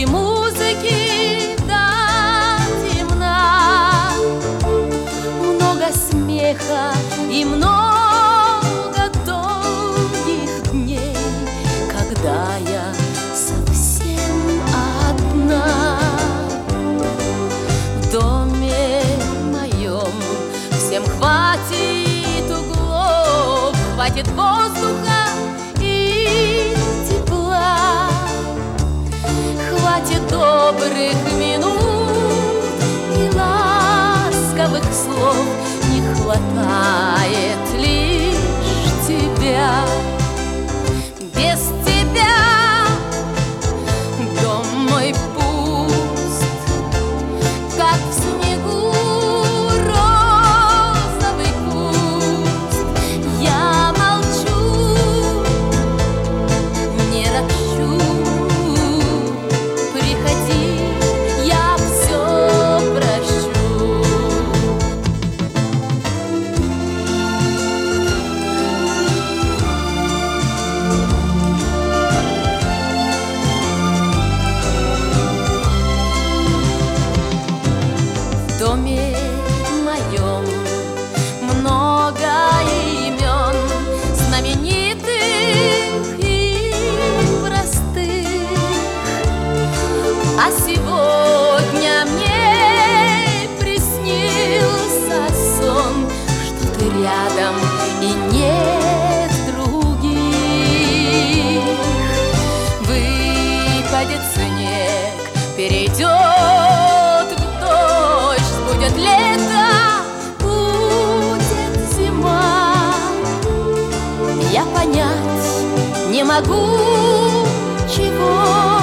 и музыки до темна. Много смеха и много долгих дней, когда я совсем одна. В доме моем всем хватит углов, хватит воздуха и тепла, хватит добрых минут и ласковых слов. Не хватает лишь тебя. Без тебя дом мой пуст, как в снегу розовый куст. Я молчу, не ропщу. Приходи, я все прощу. В доме моем много имен, знаменитых и простых. А сегодня мне приснился сон, что ты рядом и нет других. Выпадет снег, перейдет в дождь, будет лето, будет зима. Я понять не могу, чего